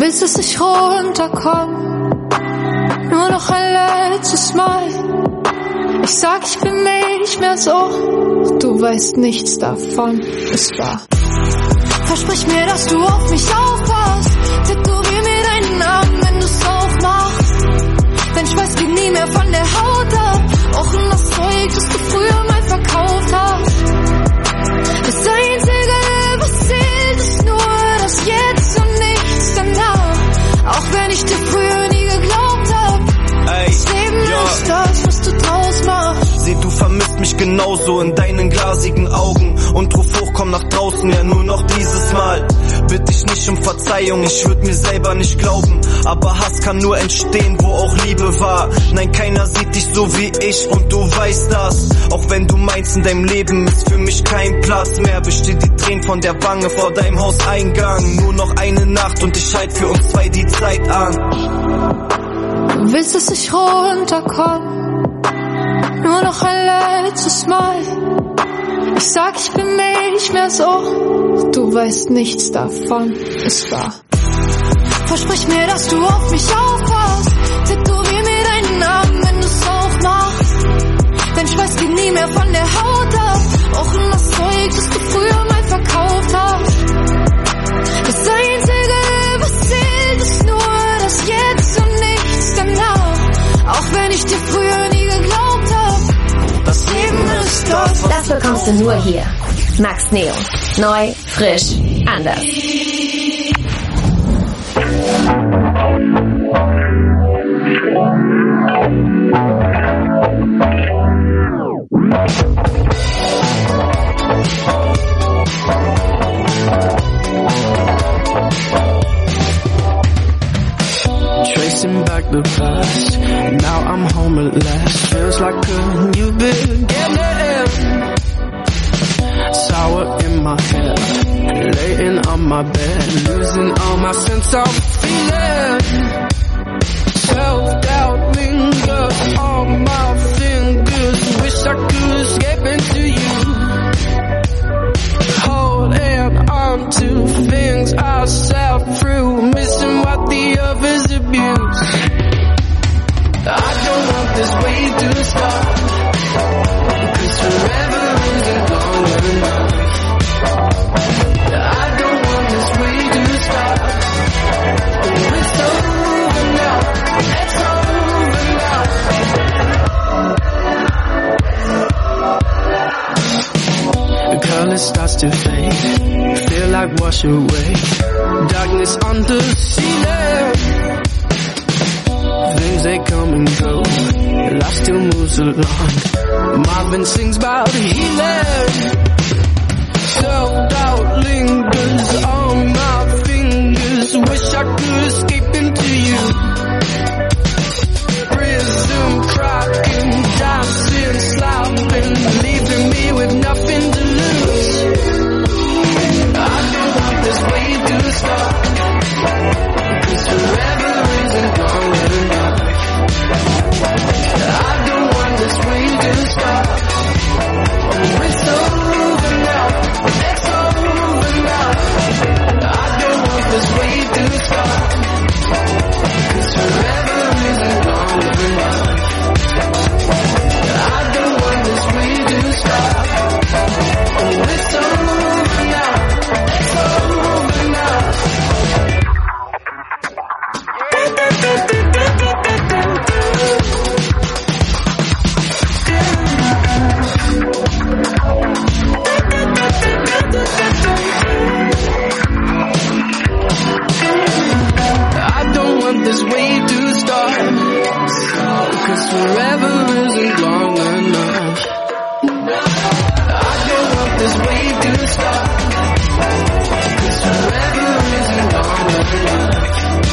willst, dass ich runterkomm, nur noch ein letztes Mal. Ich sag, ich bin nicht mehr so, du weißt nichts davon, es war. Versprich mir, dass du auf mich aufpasst, tätowier mir deinen Namen, wenn du's aufmachst. Dein Schweiß geht nie mehr von der Haut ab, auch in das Zeug, das du früher mal verkauft hast. Das Einzige, was zählt, ist nur das Jetzt und nichts danach. Auch wenn ich dir früher nie geglaubt hab, das Leben ist das, was du draus machst. Seh, du vermisst mich genauso in deinen glasigen Augen und ruf hoch, komm nach draußen, ja nur noch dieses Mal. Bitte ich nicht um Verzeihung, ich würd mir selber nicht glauben, aber Hass kann nur entstehen, wo auch Liebe war. Nein, keiner sieht dich so wie ich und du weißt das. Auch wenn du meinst, in deinem Leben ist für mich kein Platz mehr, besteht die Tränen von der Wange vor deinem Hauseingang. Nur noch eine Nacht und ich halt für uns zwei die Zeit an. Du willst, dass ich runterkomm, nur noch ein letztes Mal. Ich sag, ich bin nicht mehr so, du weißt nichts davon, es war. Versprich mir, dass du auf mich aufpasst, tätowier mir deinen Namen, wenn du's auch machst. Dein Schweiß geht nie mehr von der Haut ab, auch in das Zeug, das du früher mal verkauft hast. Das Einzige, was zählt, ist nur das Jetzt und nichts danach. Auch wenn ich dir früher nie geglaubt hab, das Leben ist das. Das bekommst du nur hier. Max Neo. Neu, frisch, anders. Tracing back the past, now I'm home at last. Feels like a new beginning. Sour in my head, laying on my bed, losing all my sense of feeling. Self-doubt lingers on my fingers, wish I could escape into you. Holding on to things I sat through, missing what the others abuse. I don't want this way to stop, 'cause forever isn't long enough. I don't want this way to stop. It's over now, it's over now. The color starts to fade, feel like wash away. Darkness on the ceiling. Things they come and go, life still moves along. Marvin sings about healing. Self-doubt lingers on my fingers, wish I could escape into you. Prism cracking, dancing, slapping, leaving me with nothing to lose. I don't want this way to stop, 'cause forever isn't long enough. I don't want this way to stop. It's over now, it's over now. I don't want this way to stop, 'cause forever isn't long enough. I don't want this way to stop. It's over now, it's over now. I don't want this way to start, 'cause forever isn't long enough. I don't want this way to start, 'cause forever isn't long enough.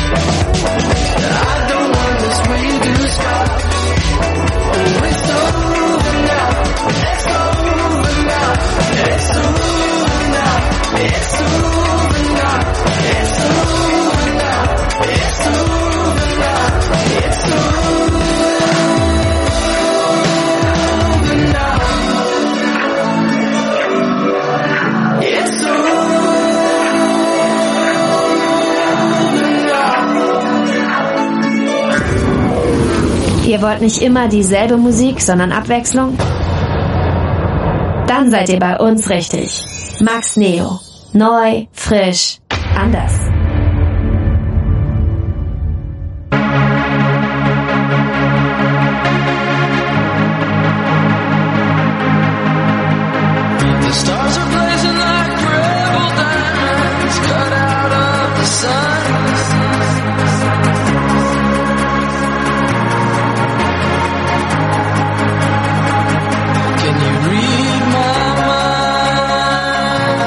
I don't want this way to stop. It's over now, it's over now, it's over now, it's over now, it's over now, it's over now, it's over now. Ihr wollt nicht immer dieselbe Musik, sondern Abwechslung? Dann seid ihr bei uns richtig. Max Neo. Neu, frisch, anders. The stars are blazing like rebel diamonds cut out of the sun. Can you read my mind?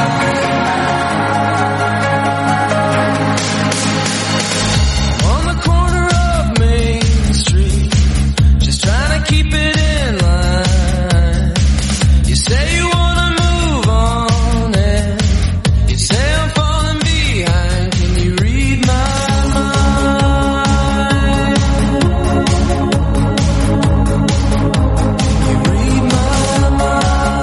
On the corner of Main Street, just trying to keep it in line. You say you wanna move on, and you say I'm falling behind. Can you read my mind? Can you read my mind?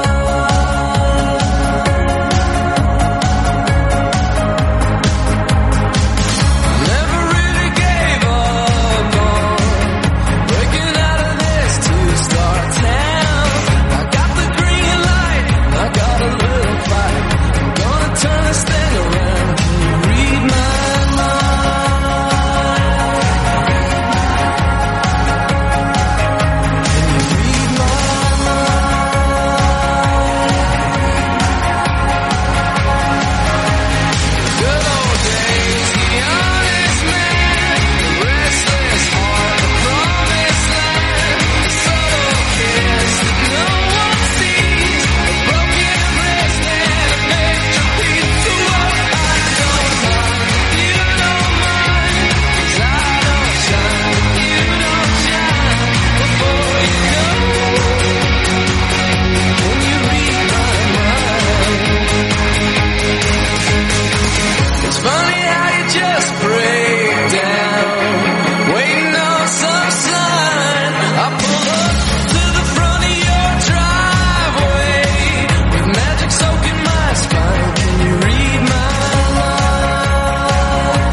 I never really gave up on breaking out of this two-star town. I got the green light, I got a little fight. I'm gonna turn this thing around. Can you read my mind? Can you read my mind? Good old days, the honest man, the restless heart, the promised land, the subtle kiss that no one sees, a broken wrist and a picture piece. So I don't mind, you don't mind, 'cause I don't shine, you don't shine before you go. When you read my mind, it's funny how you just break down, waiting on some sign. I pull up to the front of your driveway with magic soaking my spine. Can you read my mind?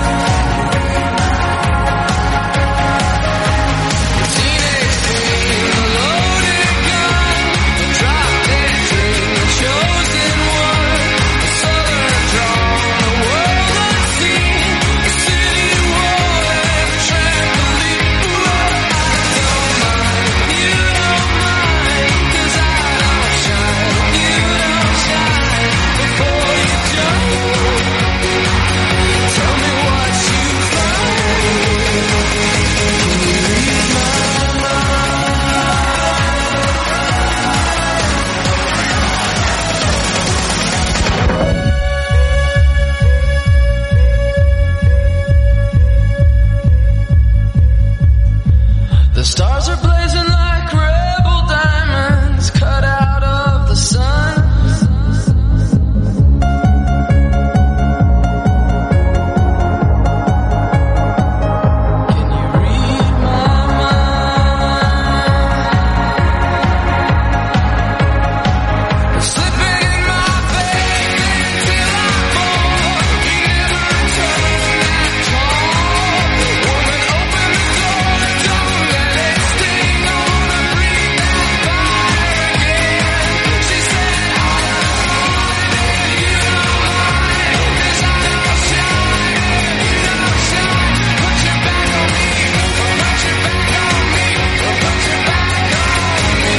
The teenage dream, the loaded gun, the drop-dead dream, the chosen one, the southern drawn, the world unseen, the city wall and the trampoline. Ooh, I don't mind, you don't mind, 'cause I don't shine, you don't shine before you jump. Tell me what you find. Can you read my mind? The stars are blazing like rebel diamonds cut out of the sun. Can you read my mind? Slipping in my faith until I fall. We never return that call. Woman, open the door, don't let it sting. I wanna breathe that fire again. She said, I don't mind if you don't mind, 'cause I don't shine if you don't shine. Put your back on me, put your back on me, put your back on me.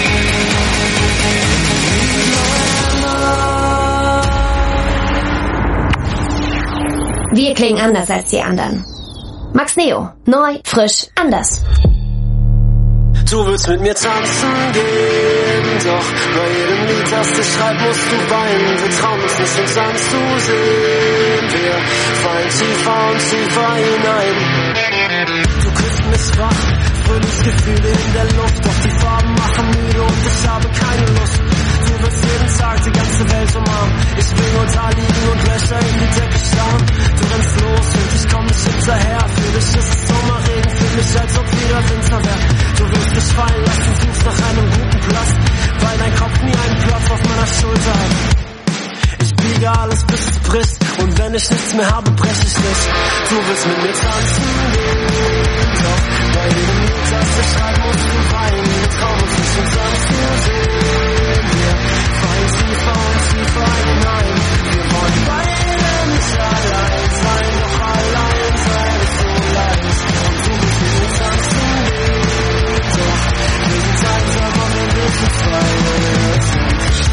Wir klingen anders als die anderen. Max Neo. Neu, frisch, anders. Du willst mit mir tanzen gehen, doch bei jedem Lied, das du schreibst, musst du weinen. Wir trauen uns nicht, uns anzusehen. Wir fallen tiefer und tiefer hinein. Du küsst mich wach, Frühlingsgefühle in der Luft, doch die Farben machen müde und ich habe keine Lust. Du willst jeden Tag die ganze Welt umarmen. Ich will nur da liegen und Löcher in die Decke starren. Du rennst los und ich komm nicht hinterher. Für dich ist es Sommerregen, fühl mich, als ob wieder Winter wäre. Du willst dich fallen lassen, suchst nach einem guten Platz, weil dein Kopf nie einen Platz auf meiner Schulter hat. Ich biege alles, bis es bricht, und wenn ich nichts mehr habe, brech ich nicht. Du willst mit mir tanzen gehen, doch Bei jedem Lied, das du schreibst, musst du weinen. Wir trauen uns nicht, uns anzusehen. Wir fallen tiefer und tiefer hinein. Wir wollen beide nicht allein sein, doch allein sein ist so leicht. Und du bist mit uns anzugehen. Doch wir sind einsam, wenn wir zu zweit sind.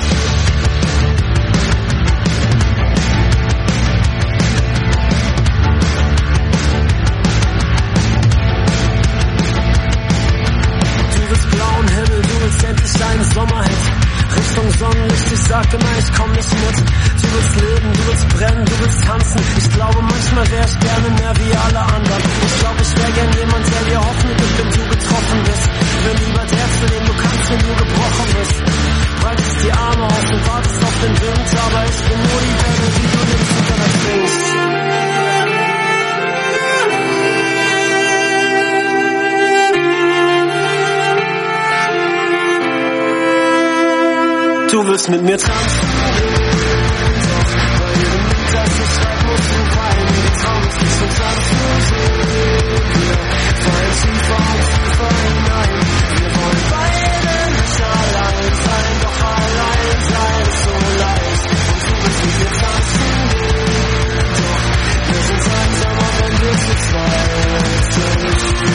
Endlich eine Sommerhit, Richtung Sonnenlicht, ich sag immer, ich komm nicht mit. Du willst leben, du willst brennen, du willst tanzen. Ich glaube, manchmal wär ich gerne mehr wie alle anderen. Ich glaube, ich wär gern jemand, der dir Hoffnung gibt, wenn du getroffen bist. Will lieber der, zu dem du kannst, wenn du gebrochen bist. Breitest die Arme auf und wartest auf den Wind, aber ich bin nur die Welle, die du nimmst und dann ertrinkst. Du willst mit mir tanzen, doch bei jedem Lied, das du schreibst, musst du weinen. Wir trauen uns nicht, uns anzusehen. Wir fallen tiefer und tiefer hinein. Wir wollen beide nicht allein sein, doch allein sein ist so leicht. Und du willst mit mir tanzen gehen, doch wir sind einsamer, wenn wir zu zweit sind.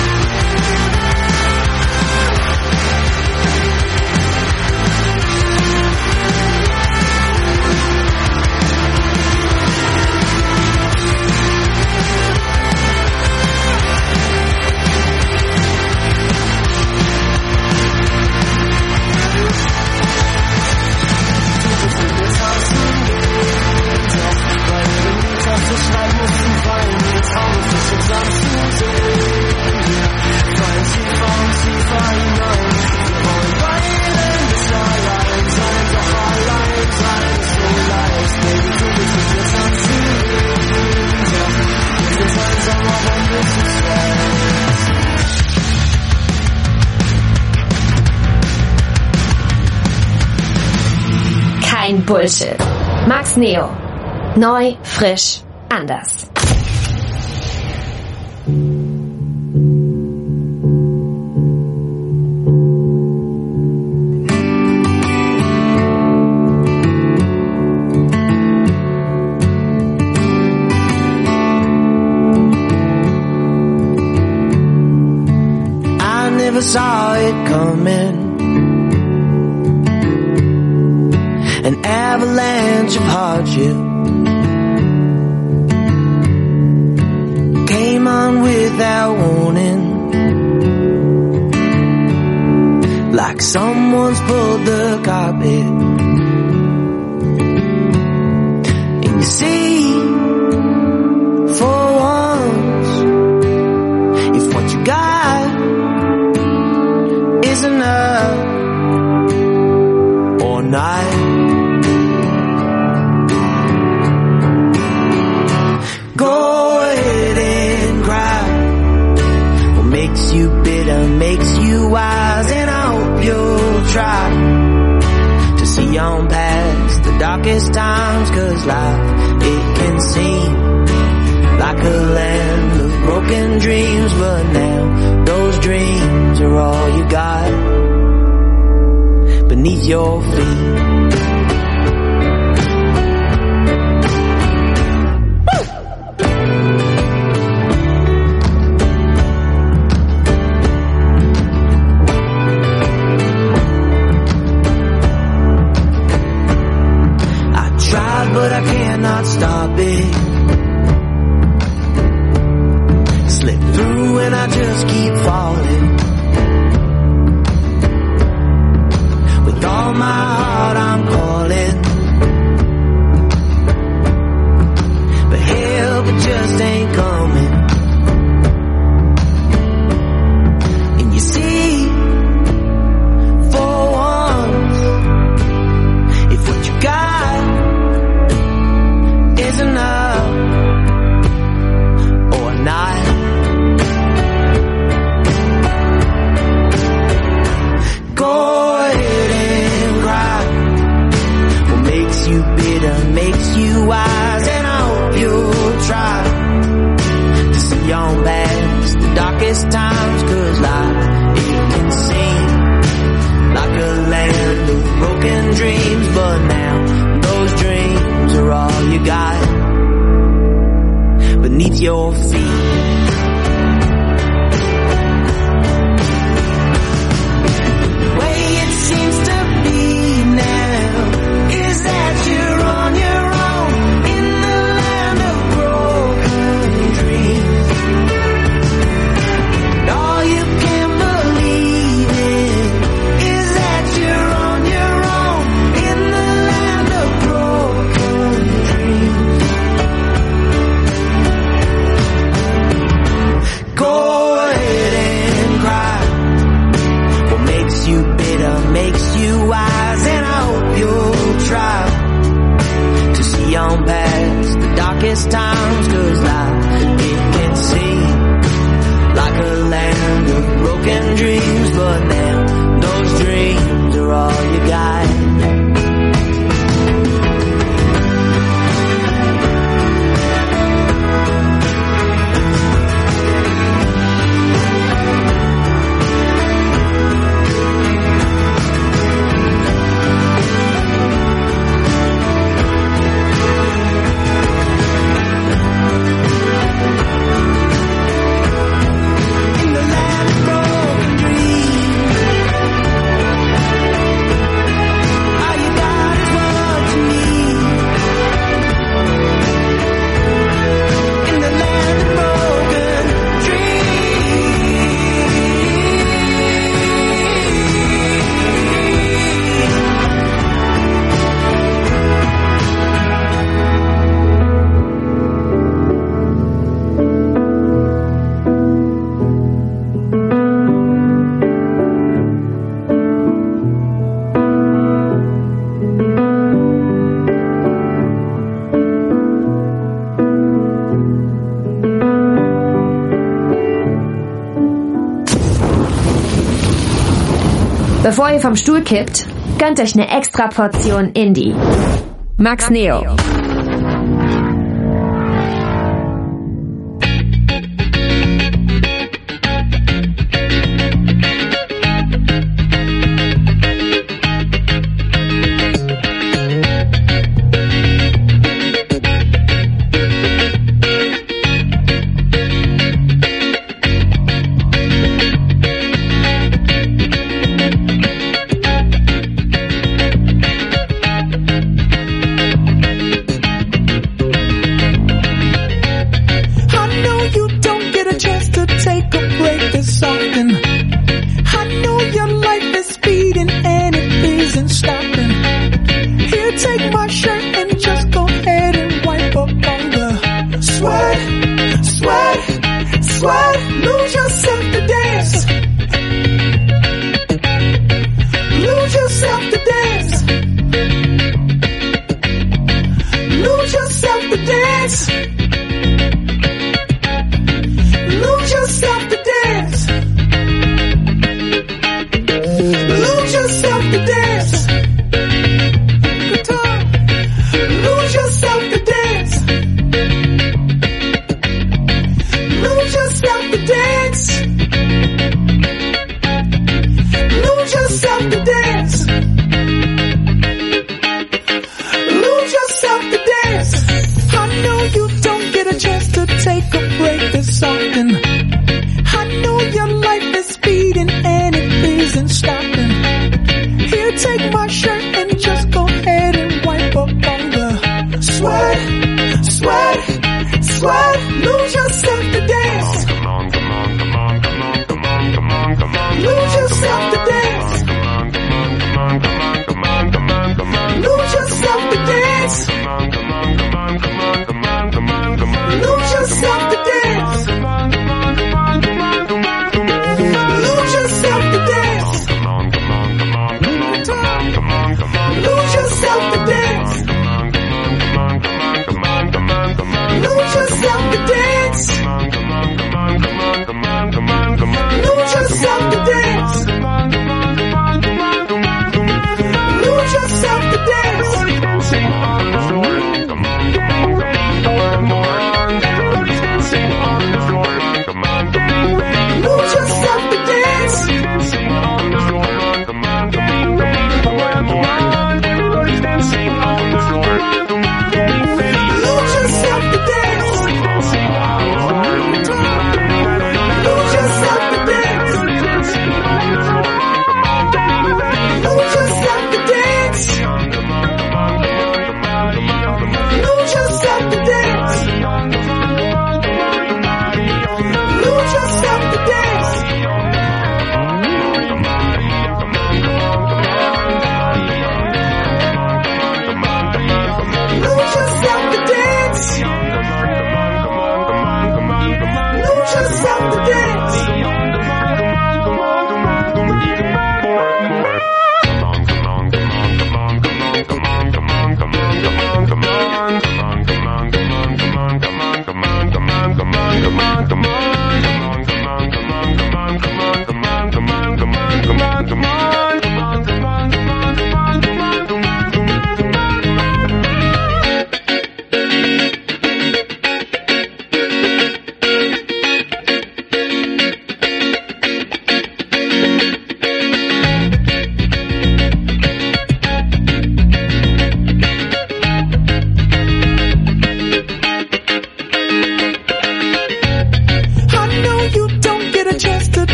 Kein Bullshit. Max Neo. Neu, frisch, anders. I never saw it coming. An avalanche of hardship came on without warning, like someone's pulled the carpet. And you see, for once, if what you got is enough or not, go ahead and cry. What makes you bitter makes you wise, and I hope you'll try to see on past the darkest times, 'cause life, it can seem like a land of broken dreams, but now those dreams are all you got beneath your feet. But I cannot stop it. Slip through and I just keep falling. With all my heart I'm calling, but help it just ain't coming. And you see, for once, if what you got is enough or not, go ahead and cry. got beneath your feet. The way it seems to be now is that you're on your own in the land of broken dreams. And all you can believe in is that you're on your own in the land of broken dreams. Go ahead and cry. What makes you bitter makes you wise, and I hope you'll try to see on past the darkest times, 'cause life, it can seem like a land of broken dreams, but now those dreams are all you got. In the land of broken dreams, all you got is what you need. In the land of broken Bevor ihr vom Stuhl kippt, gönnt euch eine extra Portion Indie. Max Neo.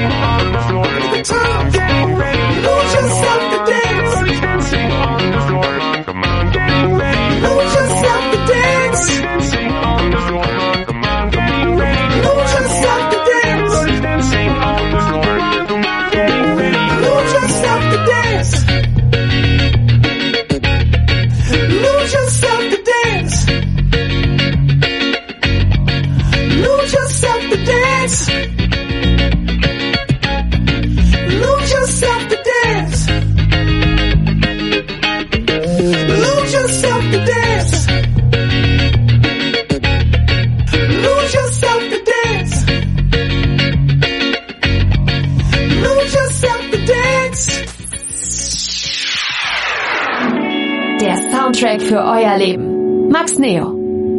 Der Soundtrack für euer Leben. Max Neo.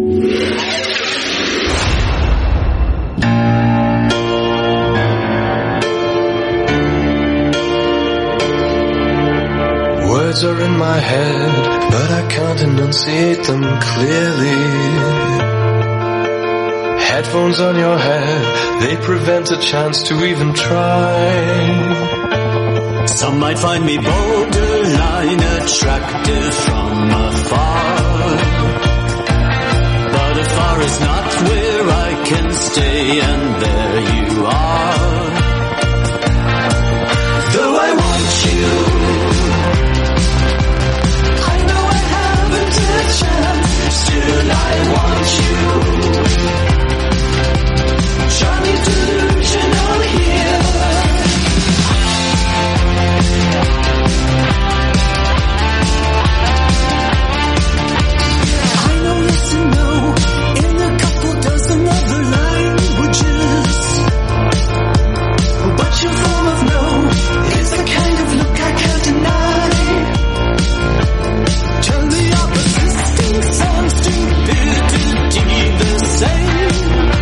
Words are in my head, but I can't enunciate them clearly. Headphones on your head, they prevent a chance to even try. Some might find me borderline attractive from afar, but afar is not where I can stay, and there you are. Though I want you, I know I haven't a chance, still I want you. Charming delusional here. Your form of no is the kind of look I can't deny. Tell me our persisting sound stupidity the same.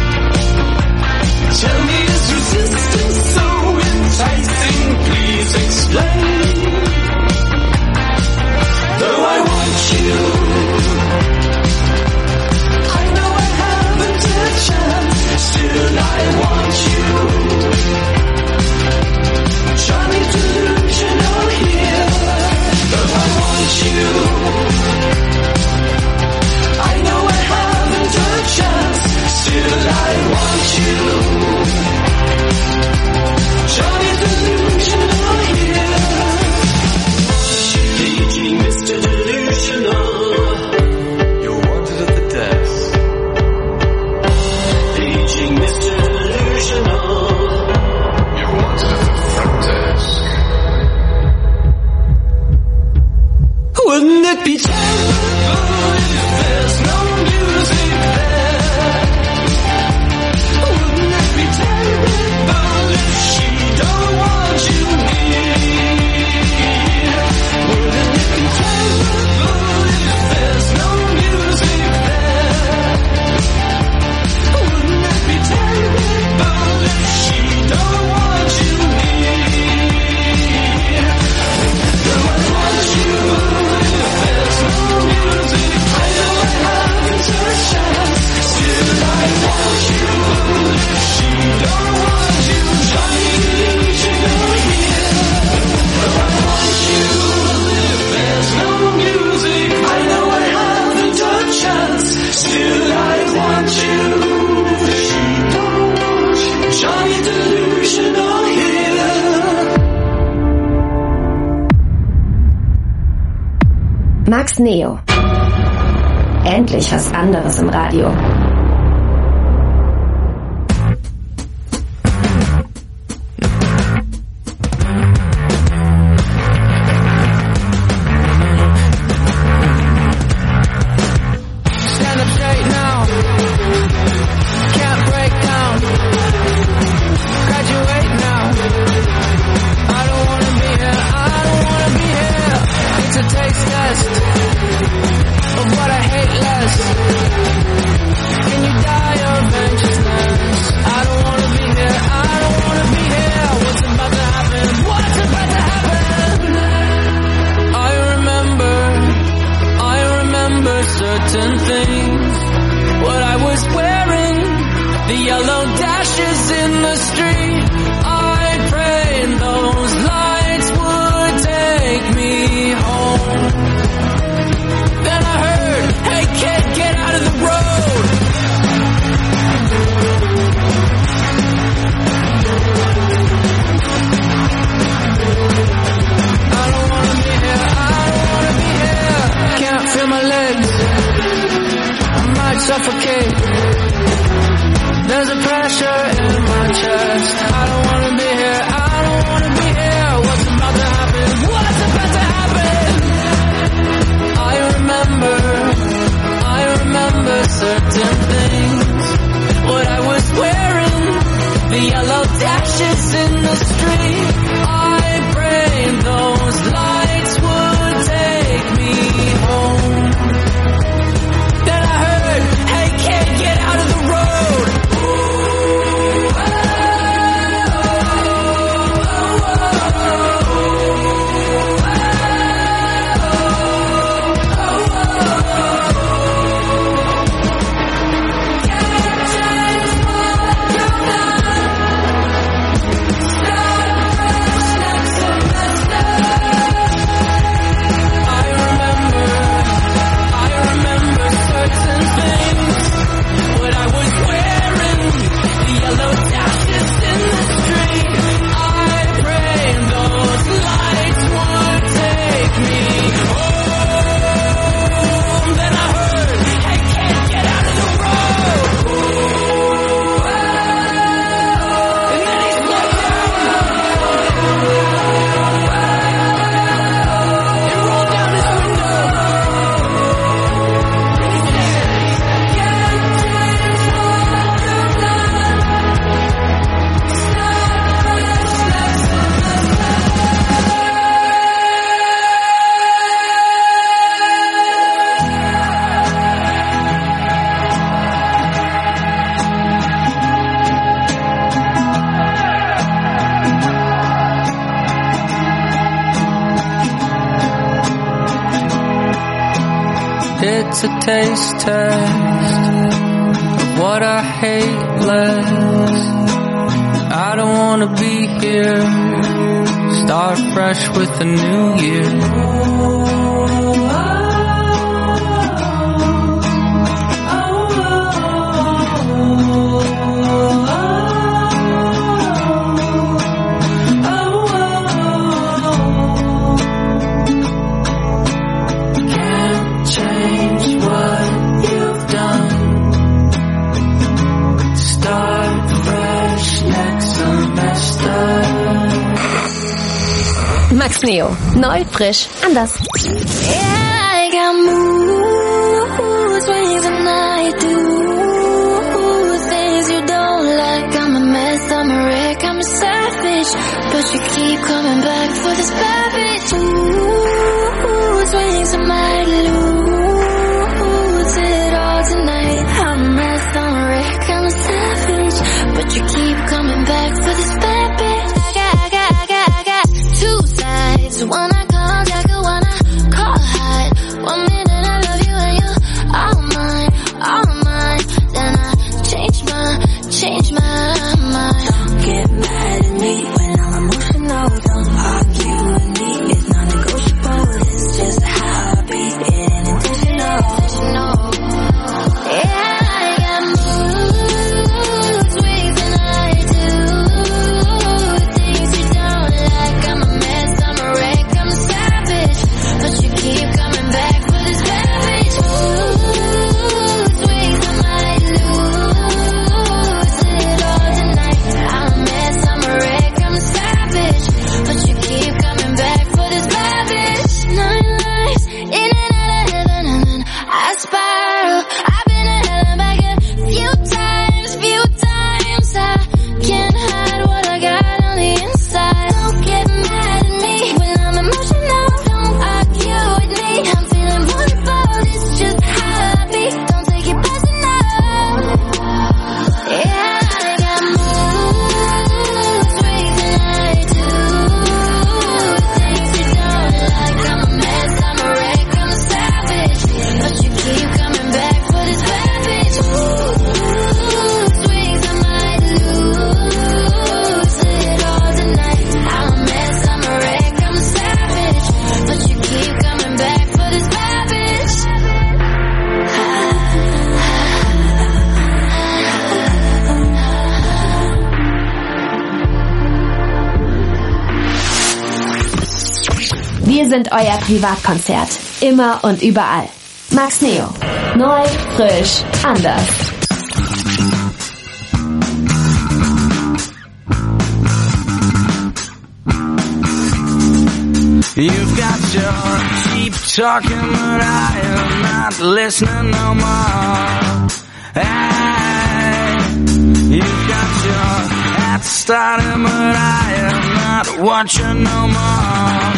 Tell me is resistance so enticing? Please explain. Though I want you, I know I haven't a chance, still I want you. Charming delusional here, though I want you. I know I haven't a chance, still I want you. Charming delusional here. Paging Mr. Delusional, You're wanted at the desk. paging Mr. Delusional. Wouldn't it be terrible if there's no music there? Wouldn't it be terrible if she don't want you near? Wouldn't it be terrible if there's no music there? Wouldn't it be terrible if she don't want you near? Though I want you. Max Neo. Endlich was anderes im Radio. Stand up straight now. Can't break down. Graduate now. I don't wanna be here. I don't wanna be here. It's a taste test of what I hate less. Can It's a taste test of what I hate less. I don't wanna be here. Start fresh with a new year. Max Neo. Neu, frisch, anders. Yeah, I got moods, ways and I do things you don't like. I'm a mess, I'm a wreck, I'm a savage, but you keep coming back for this bad bitch. Moods, ways I might lose it all tonight. I'm a mess, I'm a wreck, I'm a savage, but you keep coming back for this bad bitch. I got two sides. One I call Jacka, one I call hide. 1 minute I love you and you're all mine. Then I change my mind. Don't get mad at me when I'm emotional. Don't argue with me, it's non-negotiable. It's just how I be, it ain't intentional. Yeah, I got moods, ways and I do things you don't like. I'm a mess, I'm a wreck, I'm a savage, but you keep coming back for this bad bitch. Moods, ways I might lose it all tonight. I'm a mess, I'm a wreck, I'm a savage, but you keep coming back for this bad bitch. 9 lives, in and out of heaven, and then I spiral. I've been to hell and back a few times. I can't hide what I got on the inside. Don't get mad at me when I'm emotional. Don't argue with me, I'm feeling vulnerable. It's just how I be, don't take it personal. Yeah, I got moods, ways and I do things you don't like. I'm a mess, I'm a wreck, I'm a savage, but you keep coming back for this bad bitch. Moods, ways I might lose it all tonight. I'm a mess, I'm a wreck, I'm a savage, but you keep coming back for this bad bitch. Wir sind euer Privatkonzert. Immer und überall. Max Neo. Neu, frisch, anders. You've got your cheap talking, but I am not listening no more. Hey, you've got your hat starting, but I am not watching no more.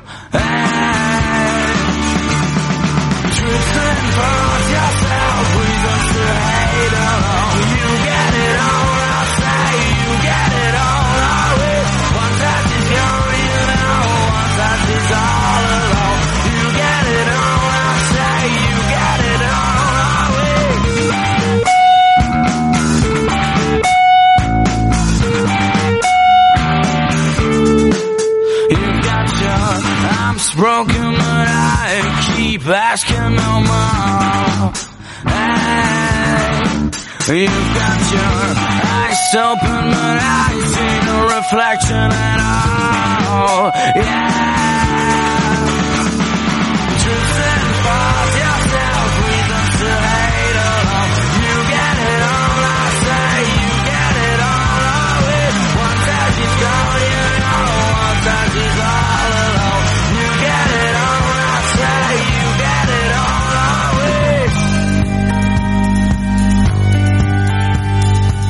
Hey, truth and false yourself, reasons to hate alone. You get it all, I'll say you get it all. Always one touch is gone, you know. One touch is all alone. You get it all, I'll say you get it all. Always. You've got your arms broken, but I keep asking no more. Hey, you've got your eyes open, but I see no reflection at all. Yeah, truth and false yourself, reasons to hate alone. You get it all, I say you get it all. Always one touch is gone, you know. One touch is all alone. You get it all, I say you get it all. Always.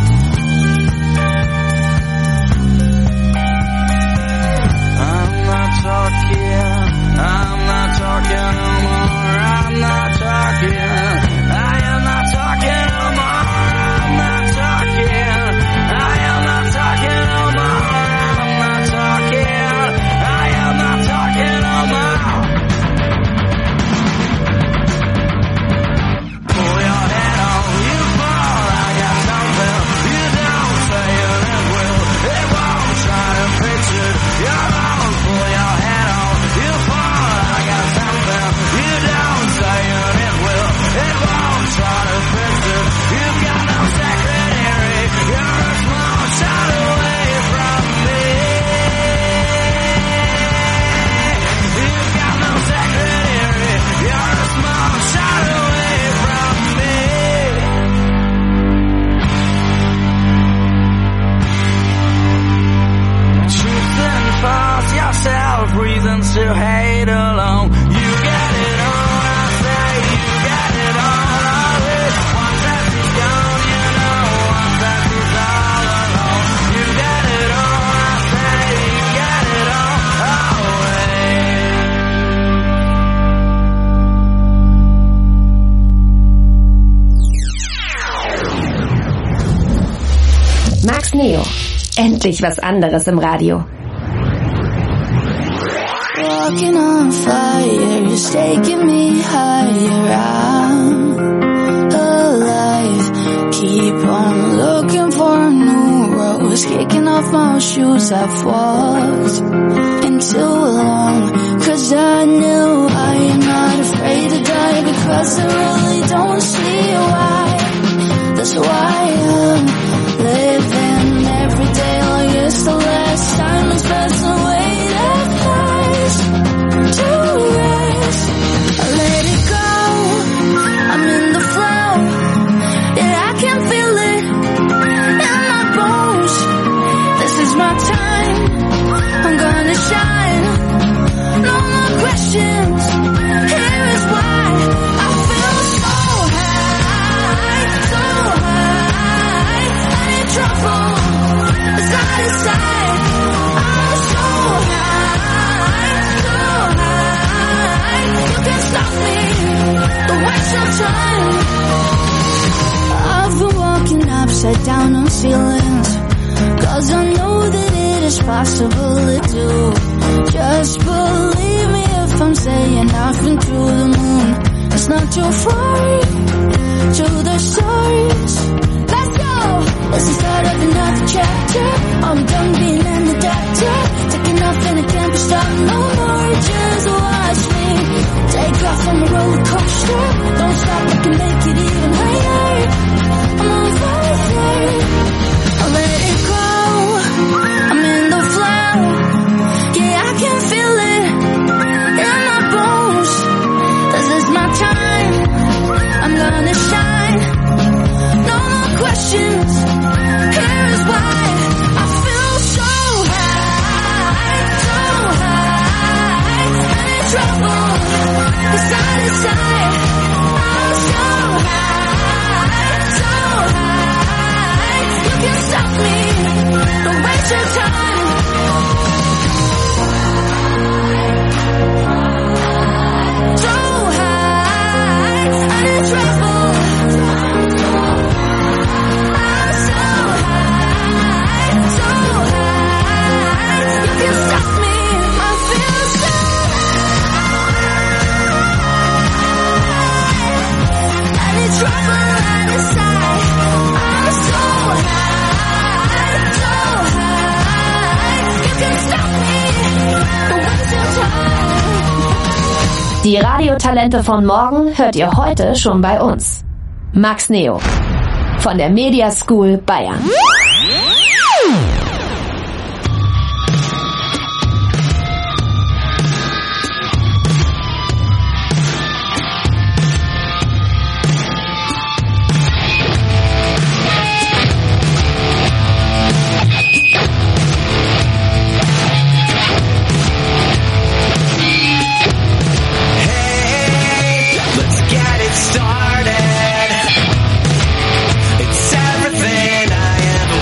I'm not Endlich was anderes im Radio. Walking on fire, it's taking me higher. I'm alive. Keep on looking for a new rose. Kicking off my shoes, I've walked in too long. 'Cause I knew I am not afraid to die, because I really don't see why. That's why I'm living every day like it's the last time. It's best to wait at highs to rest. I let it go, I'm in the flow. Yeah, I can feel it in my bones. This is my time, I'm gonna shine. No more questions, here is why. I feel so high, so high. I need trouble, side to side. I'm so high, so high. You can't stop me, don't waste your time. I've been walking upside down on ceilings, 'cause I know that it is possible to do. Just believe me if I'm saying I've been to the moon. It's not too far to the stars. Let's go! It's the start of another chapter. I'm done being an adapter. Taking off and I can't be stopped no more. Just watch me take off on a roller coaster. Don't stop, I can make it even higher. I'm on fire, I'll let it go. I'm in the flow. Yeah, I can feel it in my bones. This is my time, I'm gonna shine. No more questions, here is why. I feel so high, so high. I need trouble, side to side. I'm so high, so high. You can't stop me, don't waste your time. So high, I need trouble. I'm so high, so high. You can't stop me, I feel so high. I need trouble out of sight. I'm so high, so high. You can't stop me, don't waste your time. Die Radiotalente von morgen hört ihr heute schon bei uns. Max Neo von der Media School Bayern. Let's get it started. It's everything I ever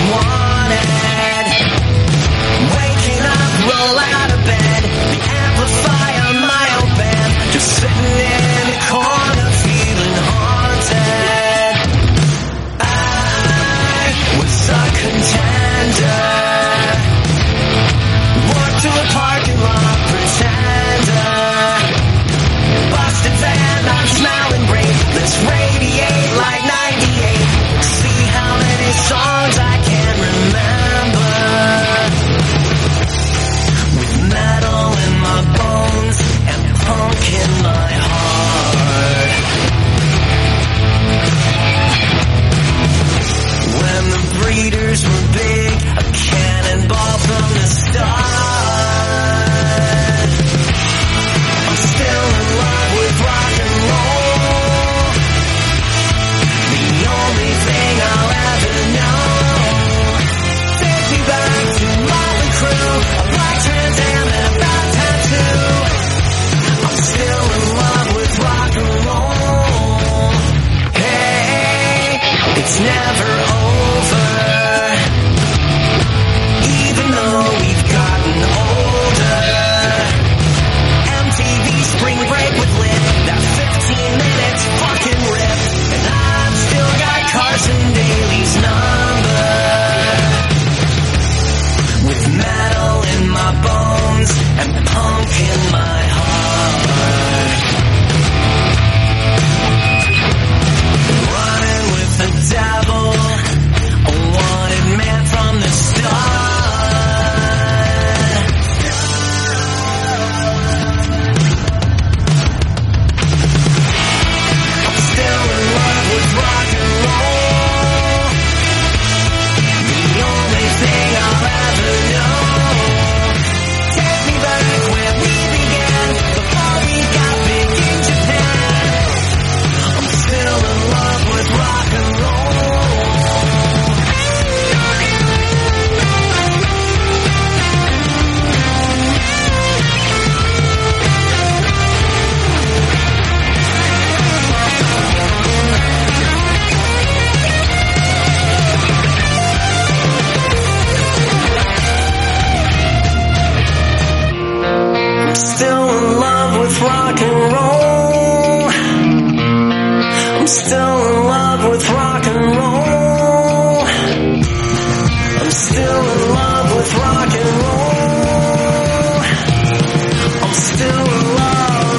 with rock and roll. I'm still in love with rock and roll. I'm still in love with rock and roll. I'm still in love.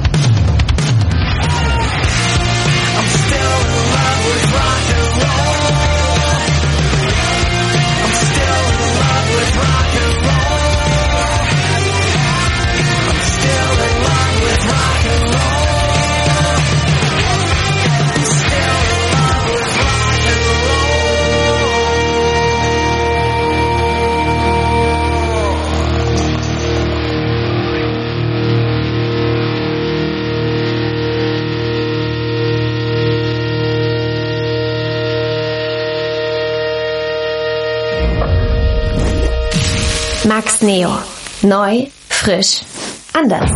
I'm still in love with rock and roll. I'm still in love with rock and roll. I'm still in love with rock and roll. I'm still in love with rock and Max Neo. Neu, frisch, anders.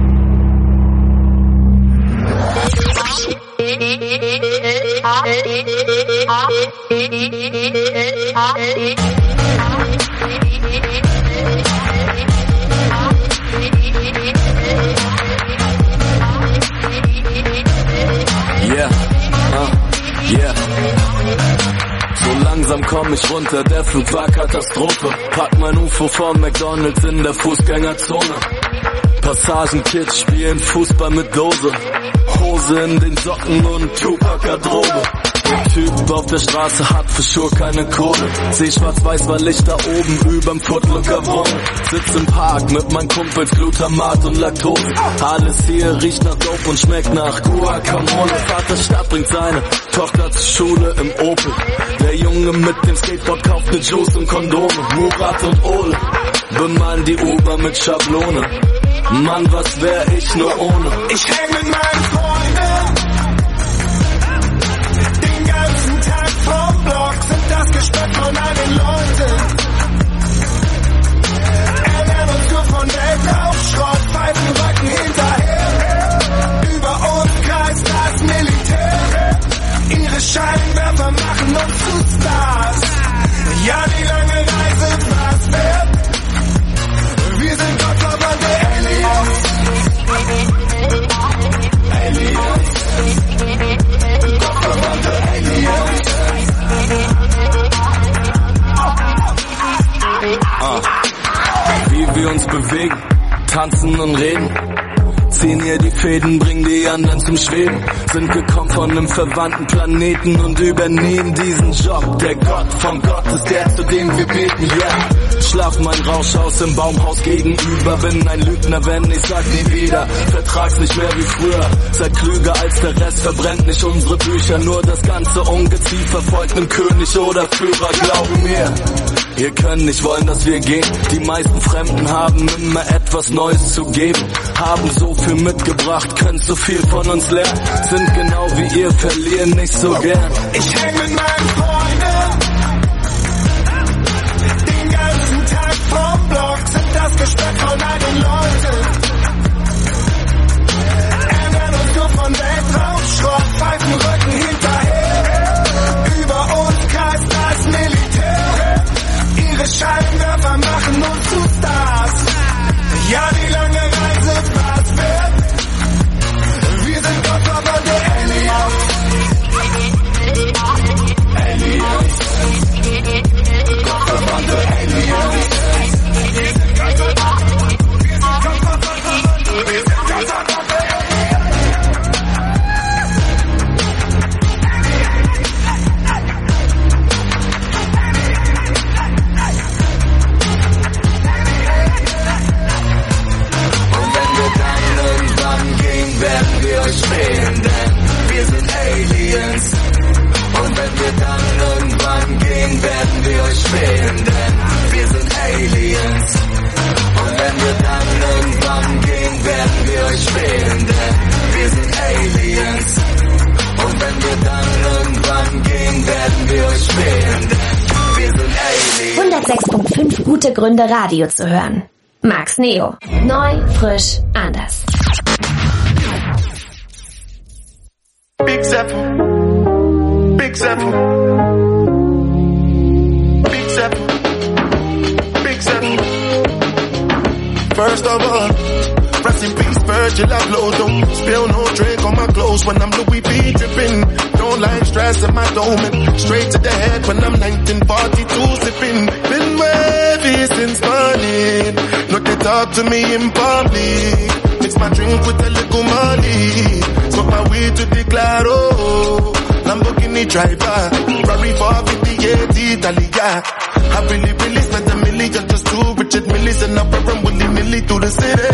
So langsam komm ich runter, der Flug war Katastrophe. Pack mein UFO vor McDonald's in der Fußgängerzone. Passagenkids spielen Fußball mit Dose. Hose in den Socken und Tupac-Garderobe. Der Typ auf der Straße hat für sure keine Kohle. Seh schwarz-weiß, weil ich da oben überm Footlooker wohne. Sitz im Park mit meinen Kumpels Glutamat und Laktose. Alles hier riecht nach Dope und schmeckt nach Guacamole. Vater Stadt bringt seine Tochter zur Schule im Opel. Der Junge mit dem Skateboard kauft ne Juice und Kondome. Murat und Ole bemalen die U-Bahn mit Schablone. Mann, was wär ich nur ohne? Ich häng mit meinen Freunden den ganzen Tag vom Block, sind das Gespött von all den Leuten. Ernähren uns nur von Weltraumschrott, pfeifen Rücken hinterher. Über uns kreist das Militär. Ihre Scheinwerfer machen uns zu Stars. Ja, die lange Reise war's wert. Wir sind gottverwandte Aliens. Aliens. Gottverwandte Aliens. Wie wir uns bewegen, tanzen und reden. Ziehen hier die Fäden, bringen die anderen zum Schweben. Sind gekommen von einem verwandten Planeten und übernehmen diesen Job. Der Gott von Gott ist der, zu dem wir beten, yeah. Schlaf mein Rauschhaus im Baumhaus gegenüber. Bin ein Lügner, wenn ich sag nie wieder. Vertrag's nicht mehr wie früher. Seid klüger als der Rest, verbrennt nicht unsere Bücher. Nur das ganze Ungeziefer folgt nem König oder Führer, glaube mir. Ihr könnt nicht wollen, dass wir gehen. Die meisten Fremden haben immer etwas Neues zu geben. Haben so viel mitgebracht, können so viel von uns lernen. Sind genau wie ihr, verlieren nicht so gern. Ich häng mit meinen Freunden den ganzen Tag vom Block, sind das Gespött von all den Leuten. Ernähren uns nur von Weltraumschrott, pfeifen Rücken hinterher. Über uns kreist das Militär. Ihre Scheinwerfer machen uns zu Stars. Ja, die lange Reise war's wert. Wir sind gottverwandte Aliens. Aliens. Gottverwandte Aliens. Wir sind gottverwandte Aliens. Werden wir euch fehlen, denn wir sind Aliens. Und wenn wir dann irgendwann gehen, werden wir euch fehlen, denn wir sind Aliens. Und wenn wir dann irgendwann gehen, werden wir euch fehlen, denn wir sind Aliens. Und wenn wir dann irgendwann gehen, werden wir euch fehlen, denn wir sind Aliens. 106.5 gute Gründe, Radio zu hören. Max Neo. Neu, frisch, anders. Big Zappo, Big Zappo, Big Zappo, Big Zappo. First of all, Rest in peace, Virgil Abloh. Don't spill no drink on my clothes when I'm Louis V dripping. Don't like stress in my dome. Straight to the head when I'm 1942 sipping. Been wavy since morning. No, they talk to me in public. Mix my drink with a little money. Smoke my weed to the claro. Lamborghini driver. Ferrari 458 Italia. I really spent $1 million just to Richard Millie. And I run willy-nilly through the city.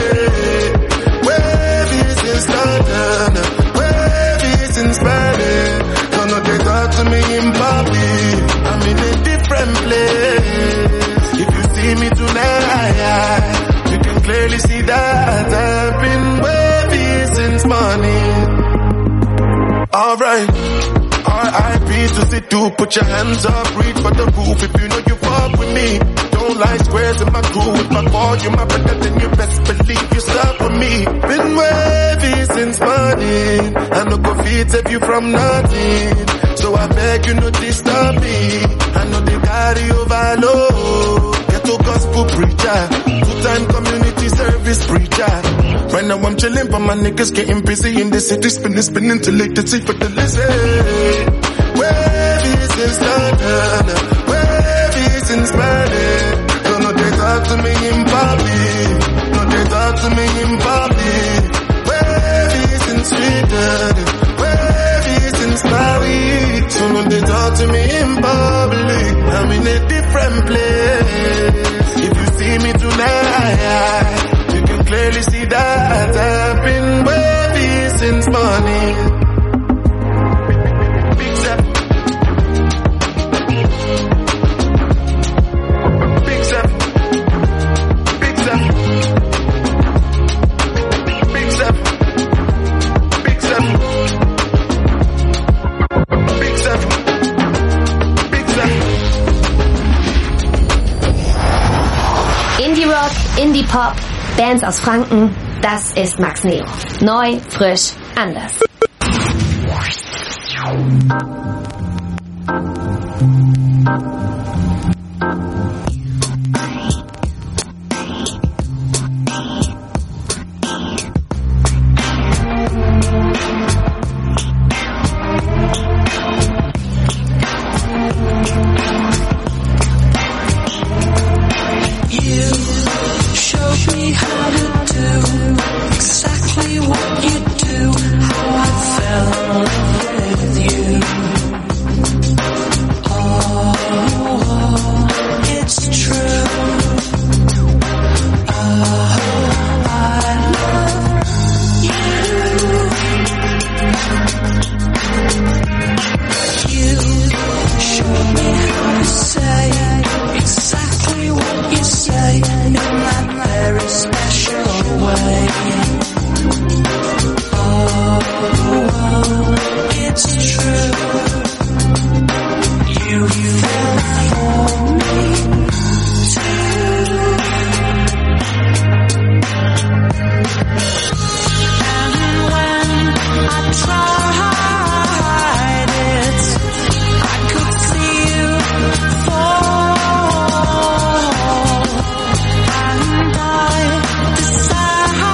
Wavy since London. Wavy since Paris. Don't know they talk to me in public. I'm in a different place. If you see me tonight, you can clearly see that I've been wavy since morning. Alright, R.I.P. to Sidhu, put your hands up, reach for the roof if you know you fuck with me. Don't like squares in my crew, with my ball, you my brother, then you best believe you stop with me. Been wavy since morning, I no go feed save you from nothing. So I beg you not disturb me, I know they carry overload. Ghetto gospel preacher, two-time community service preacher. Right now I'm chilling, but my niggas getting busy in the city, spinning till late to see for the lizard. Wavy since London, wavy since Paris. Don't know they talk to me in public, no they talk to me in public. Wavy since Sweden, wavy since Paris. So no they talk to me in public, I'm in a different place. If you see me tonight, you can clearly see that I've been wavy since morning. Big step. Big step. Big step. Big step. Big step. Big step. Big step. Indie Rock, Indie Pop, Bands aus Franken, das ist Max Neo. Neu, frisch, anders.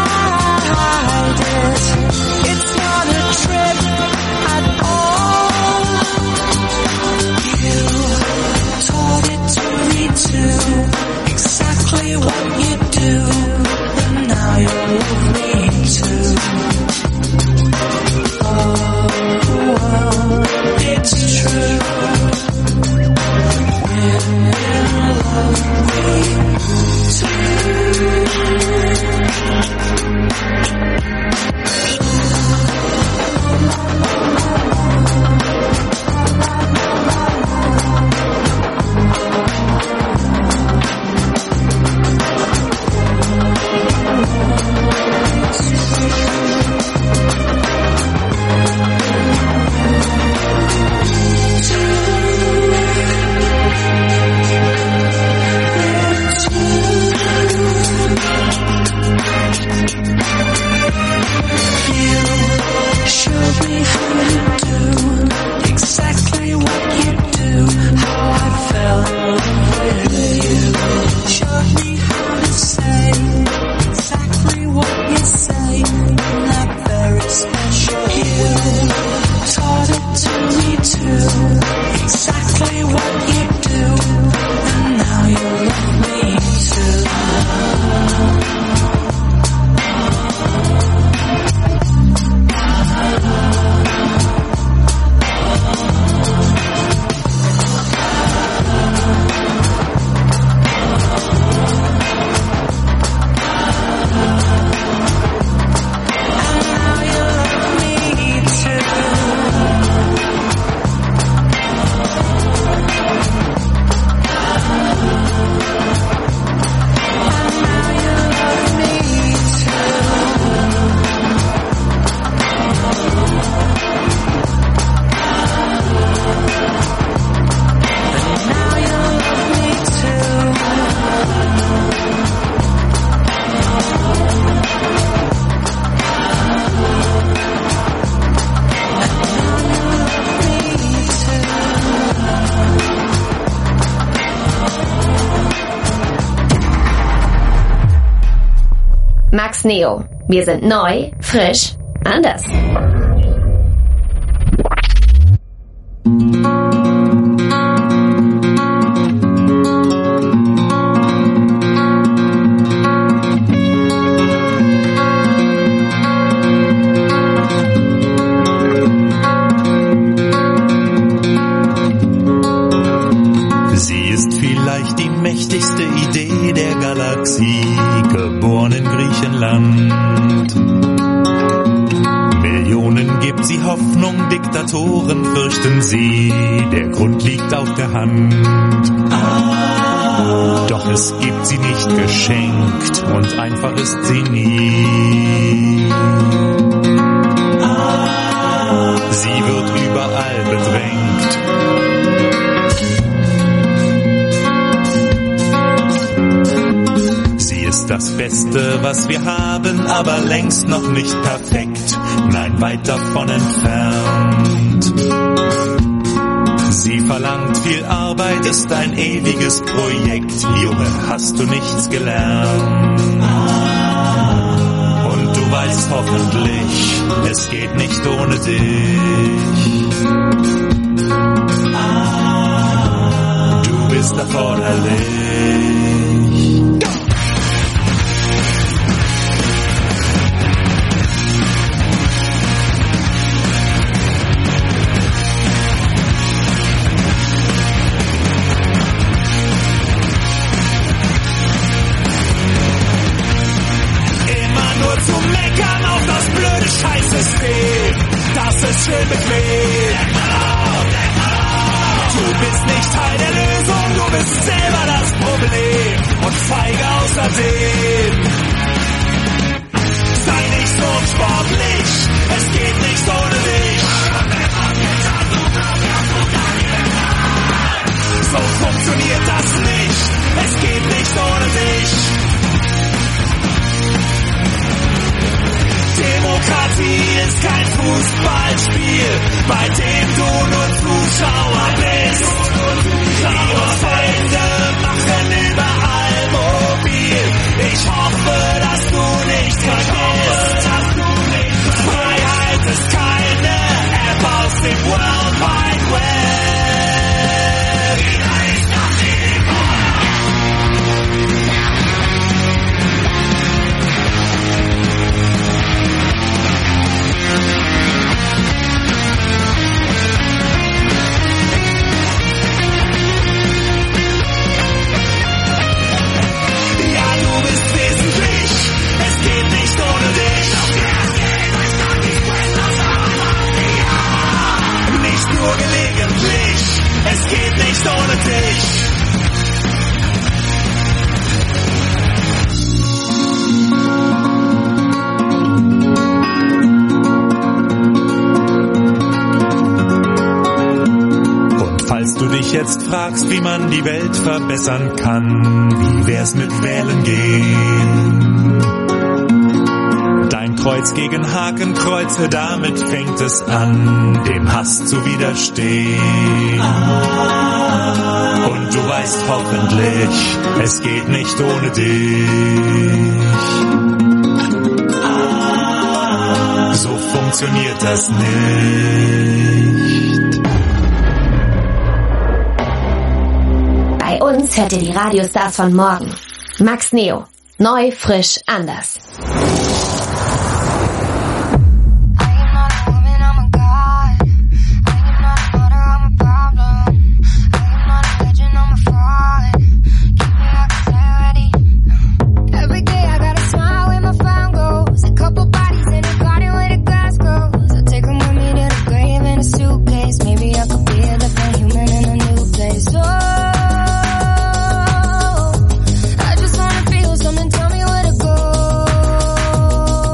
It's not a trip at all. Max Neo. Wir sind neu, frisch, anders. Mächtigste Idee der Galaxie, geboren in Griechenland. Millionen gibt sie Hoffnung, Diktatoren fürchten sie, der Grund liegt auf der Hand. Doch es gibt sie nicht geschenkt und einfach ist sie nie. Sie wird überall bedrängt. Das Beste, was wir haben, aber längst noch nicht perfekt, nein, weit davon entfernt. Sie verlangt viel Arbeit, ist ein ewiges Projekt, Junge, hast du nichts gelernt. Und du weißt hoffentlich, es geht nicht ohne dich. Du bist erforderlich. Scheißsystem, das ist schön bequem. Du bist nicht Teil der Lösung, du bist selber das Problem und feige außerdem. Sei nicht so sportlich, es geht nicht ohne dich. So funktioniert das nicht, es geht nicht ohne dich. Demokratie ist kein Fußballspiel, bei dem du nur Zuschauer bist. Ihre Feinde machen überall mobil. Ich hoffe, dass du nicht vergisst. Freiheit ist keine App aus dem World Wide Web. Es geht nicht ohne dich. Und falls du dich jetzt fragst, wie man die Welt verbessern kann, wie wär's mit Wählen gehen? Dein Kreuz gegen Hakenkreuze, damit fängt es an, dem Hass zu widerstehen. Und du weißt hoffentlich, es geht nicht ohne dich. So funktioniert das nicht. Bei uns hört ihr die Radiostars von morgen. Max Neo. Neu, frisch, anders. I just wanna feel something, tell me where to go.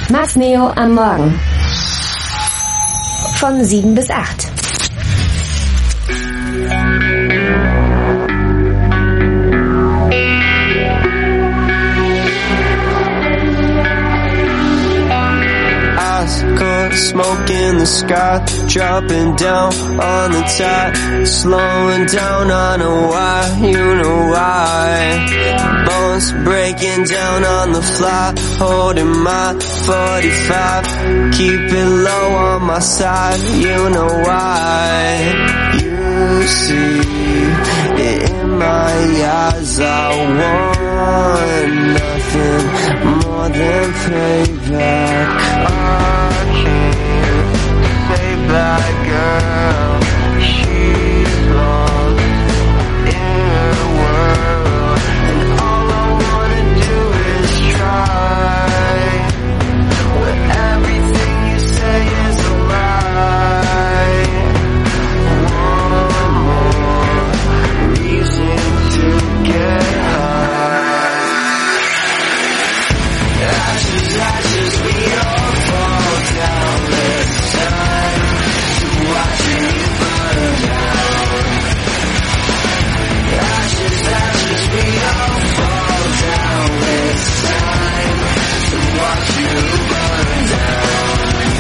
Max Neo am Morgen. Von 7 bis 8. Smoke in the sky, dropping down on the tide, slowing down, I know why, you know why. Bones breaking down on the fly, holding my 45, keep it low on my side, you know why. You see it in my eyes, I want nothing more than payback. That girl, she's lost in her world, and all I wanna do is try. When everything you say is a lie, one more reason to get high. Ashes, ashes, we all fall down this time. Watching you burn down. Ashes, ashes, we all fall down this time. To watch you burn down.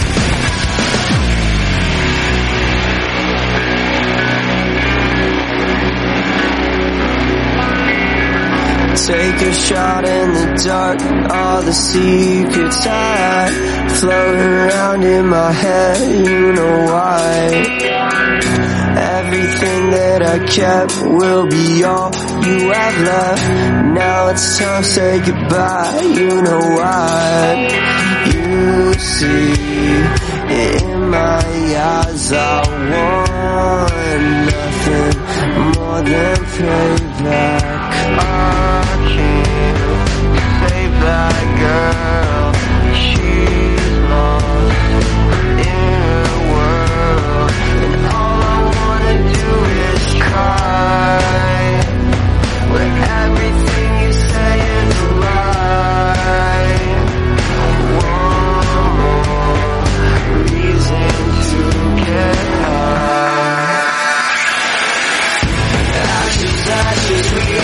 Take a shot in the dark, all the secrets I had floating around in my head, you know why. Everything that I kept will be all you have left. Now it's time to say goodbye, you know why. You see it in my eyes, I want nothing more than payback. I can't save that girl, she's lost in her world, and all I wanna do is cry. When everything you say is a lie, one more reason to get high. Ashes, ashes, we